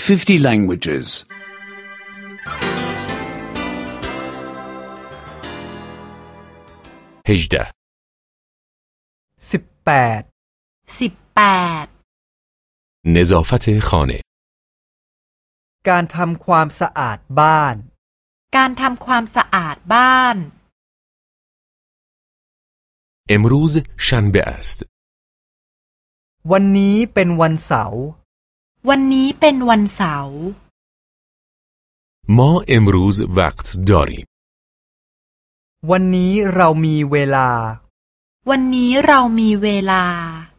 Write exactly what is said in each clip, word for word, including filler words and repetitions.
fifty languages. ฮจดะสิบแปดสิบแปด نظافت خانه การทำความสะอาดบ้านการทำความสะอาดบ้าน امروز شنبه است วันนี้เป็นวันเสาร์วันนี้เป็นวันเสาร์ ما امروز وقت داریم วันนี้เรามีเวลาวันนี้เรามีเวลา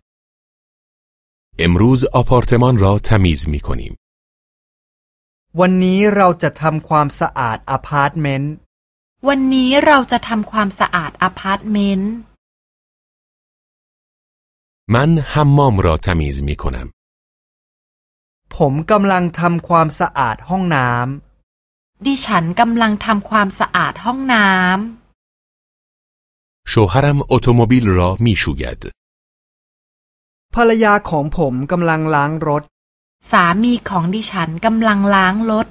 امروز آپارتمان را تمیز می‌کنیم วันนี้เราจะทำความสะอาดอพาร์ตเมนต์วันนี้เราจะทำความสะอาดอพาร์ตเมนต์ من حمام را تمیز می‌کنم ผมกำลังทำความสะอาดห้องน้ำดิฉันกำลังทำความสะอาดห้องน้ำ شوهرم اتومبیل را می‌شوید ภรรยาของผมกำลังล้างรถสามีของดิฉันกำลังล้างรถ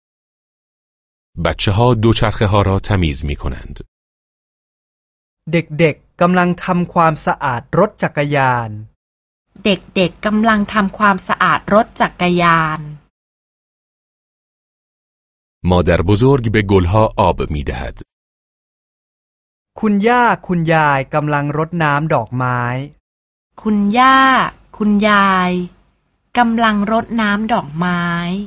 بچه‌ها دوچرخه‌ها را تمیز می‌کنند เด็กๆกำลังทำความสะอาดรถจักรยานเด็กๆกำลังทำความสะอาดรถจักรยาน مادر بزرگ به گلها آب می‌دهد คุณย่าคุณยายกำลังรดน้ำดอกไม้คุณย่าคุณยายกำลังรดน้ำดอกไม้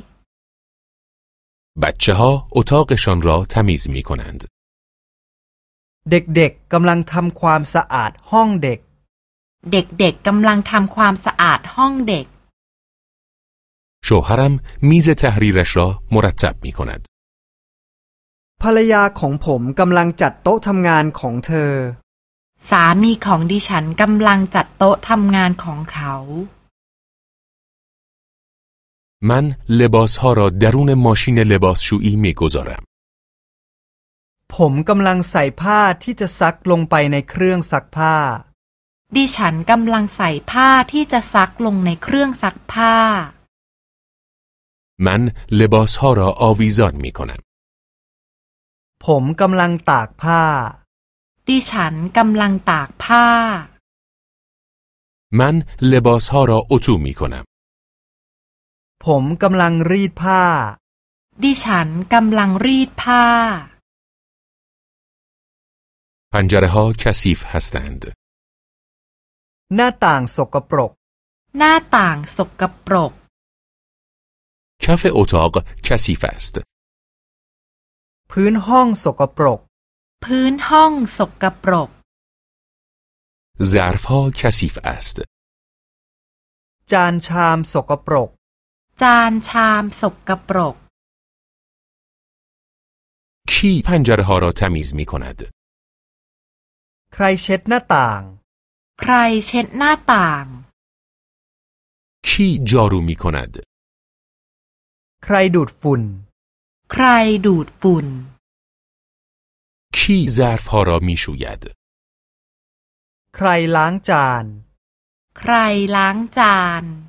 بچه‌ها اتاقشان را تمیز می‌کنند เด็กๆกำลังทำความสะอาดห้องเด็กเด็กๆกำลังทำความสะอาดห้องเด็ก شوهرم میز تحریرش را مرتب می‌کند ภรรยาของผมกำลังจัดโต๊ะทำงานของเธอสามีของดิฉันกำลังจัดโต๊ะทำงานของเขา من لباسها را درون ماشین لباسشویی می‌گذارم ผมกำลังใส่ผ้าที่จะซักลงไปในเครื่องซักผ้าดิฉันกำลังใส่ผ้าที่จะซักลงในเครื่องซักผ้า من لباسها را آویزان می‌کنم ผมกำลังตากผ้าดิฉันกำลังตากผ้า من لباسها را اتو می‌کنم ผมกำลังรีดผ้าดิฉันกำลังรีดผ้า پنجره‌ها کثیف هستند หน้าต่างสกปรกหน้าต่างสกปรก کف اتاق کثیف است พื้นห้องสกปรกพื้นห้องสกปรก ظرف‌ها کثیف است จานชามสกปรกจานชามสกปรก کی پنجره‌ها را تمیز می‌کند ใครเช็ดหน้าต่างใครเช็ดหน้าต่าง کی جارو می‌کند ใครดูดฝุ่นใครดูดฝุ่น کی ظرف‌ها را می‌شوید ใครล้างจานใครล้างจาน